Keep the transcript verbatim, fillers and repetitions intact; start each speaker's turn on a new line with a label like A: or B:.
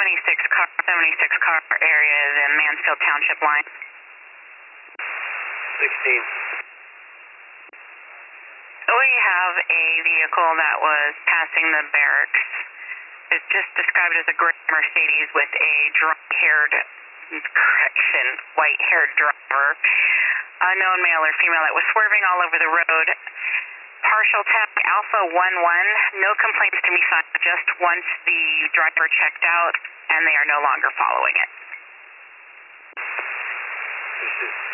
A: seventy-six car, seventy-six car area is in Mansfield Township line.
B: sixteen.
A: We have a vehicle that was passing the barracks. It's just described as a gray Mercedes with a dry-haired, correction, white-haired driver. Unknown male or female that was swerving all over the road. Partial tag Alpha one one. No complaints to be filed just once the driver checked out, and they are no longer following it.
B: This is